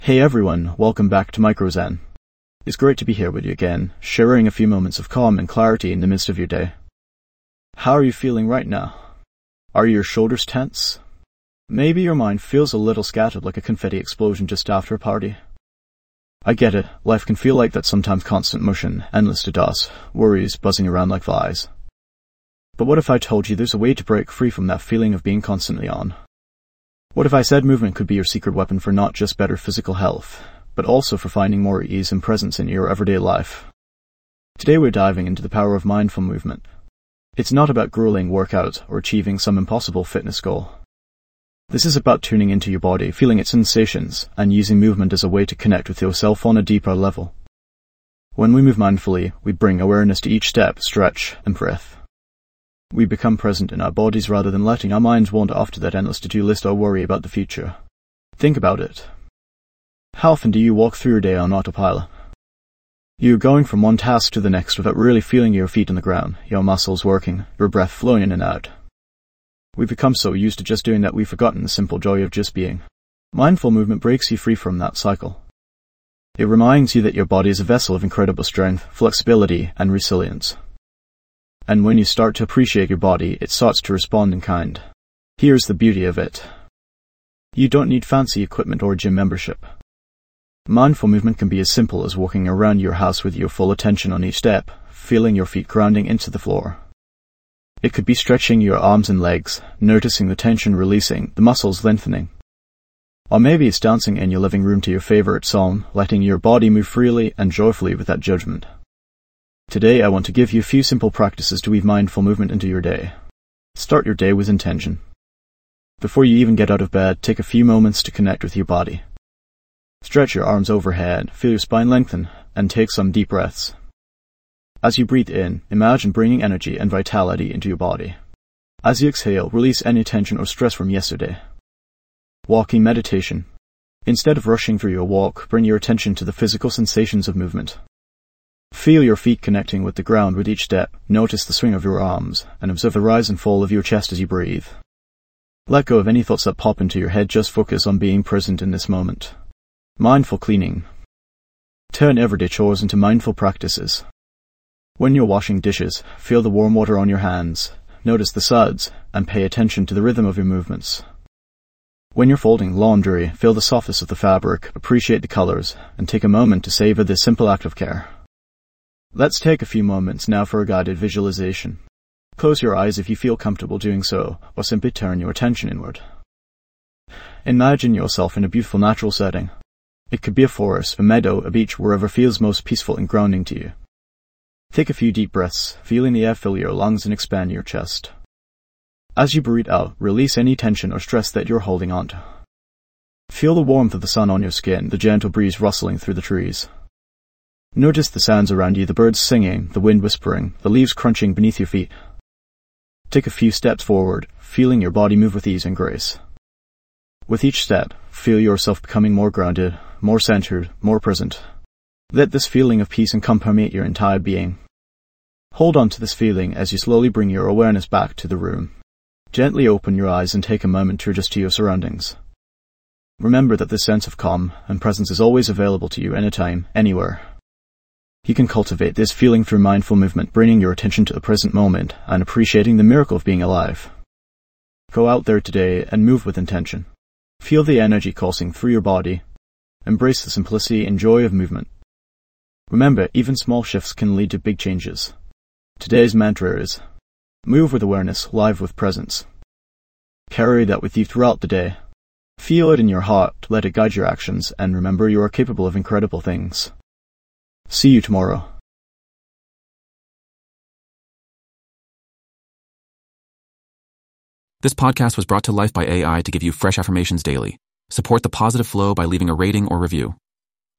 Hey everyone, welcome back to MicroZen. It's great to be here with you again, sharing a few moments of calm and clarity in the midst of your day. How are you feeling right now? Are your shoulders tense? Maybe your mind feels a little scattered like a confetti explosion just after a party. I get it, life can feel like that sometimes. Constant motion, endless to-dos, worries buzzing around like flies. But what if I told you there's a way to break free from that feeling of being constantly on? What if I said movement could be your secret weapon for not just better physical health, but also for finding more ease and presence in your everyday life? Today we're diving into the power of mindful movement. It's not about grueling workout or achieving some impossible fitness goal. This is about tuning into your body, feeling its sensations, and using movement as a way to connect with yourself on a deeper level. When we move mindfully, we bring awareness to each step, stretch, and breath. We become present in our bodies rather than letting our minds wander off to that endless to-do list or worry about the future. Think about it. How often do you walk through your day on autopilot? You're going from one task to the next without really feeling your feet on the ground, your muscles working, your breath flowing in and out. We've become so used to just doing that we've forgotten the simple joy of just being. Mindful movement breaks you free from that cycle. It reminds you that your body is a vessel of incredible strength, flexibility, and resilience. And when you start to appreciate your body, it starts to respond in kind. Here's the beauty of it. You don't need fancy equipment or gym membership. Mindful movement can be as simple as walking around your house with your full attention on each step, feeling your feet grounding into the floor. It could be stretching your arms and legs, noticing the tension releasing, the muscles lengthening. Or maybe it's dancing in your living room to your favorite song, letting your body move freely and joyfully without judgment. Today I want to give you a few simple practices to weave mindful movement into your day. Start your day with intention. Before you even get out of bed, take a few moments to connect with your body. Stretch your arms overhead, feel your spine lengthen, and take some deep breaths. As you breathe in, imagine bringing energy and vitality into your body. As you exhale, release any tension or stress from yesterday. Walking meditation. Instead of rushing through your walk, bring your attention to the physical sensations of movement. Feel your feet connecting with the ground with each step, notice the swing of your arms, and observe the rise and fall of your chest as you breathe. Let go of any thoughts that pop into your head, just focus on being present in this moment. Mindful cleaning. Turn everyday chores into mindful practices. When you're washing dishes, feel the warm water on your hands, notice the suds, and pay attention to the rhythm of your movements. When you're folding laundry, feel the softness of the fabric, appreciate the colors, and take a moment to savor this simple act of care. Let's take a few moments now for a guided visualization. Close your eyes if you feel comfortable doing so, or simply turn your attention inward. Imagine yourself in a beautiful natural setting. It could be a forest, a meadow, a beach, wherever feels most peaceful and grounding to you. Take a few deep breaths, feeling the air fill your lungs and expand your chest. As you breathe out, release any tension or stress that you're holding onto. Feel the warmth of the sun on your skin, the gentle breeze rustling through the trees. Notice the sounds around you, the birds singing, the wind whispering, the leaves crunching beneath your feet. Take a few steps forward, feeling your body move with ease and grace. With each step, feel yourself becoming more grounded, more centered, more present. Let this feeling of peace and calm permeate your entire being. Hold on to this feeling as you slowly bring your awareness back to the room. Gently open your eyes and take a moment to adjust to your surroundings. Remember that this sense of calm and presence is always available to you anytime, anywhere. You can cultivate this feeling through mindful movement, bringing your attention to the present moment and appreciating the miracle of being alive. Go out there today and move with intention. Feel the energy coursing through your body. Embrace the simplicity and joy of movement. Remember, even small shifts can lead to big changes. Today's mantra is, move with awareness, live with presence. Carry that with you throughout the day. Feel it in your heart, let it guide your actions, and remember you are capable of incredible things. See you tomorrow. This podcast was brought to life by AI to give you fresh affirmations daily. Support the positive flow by leaving a rating or review.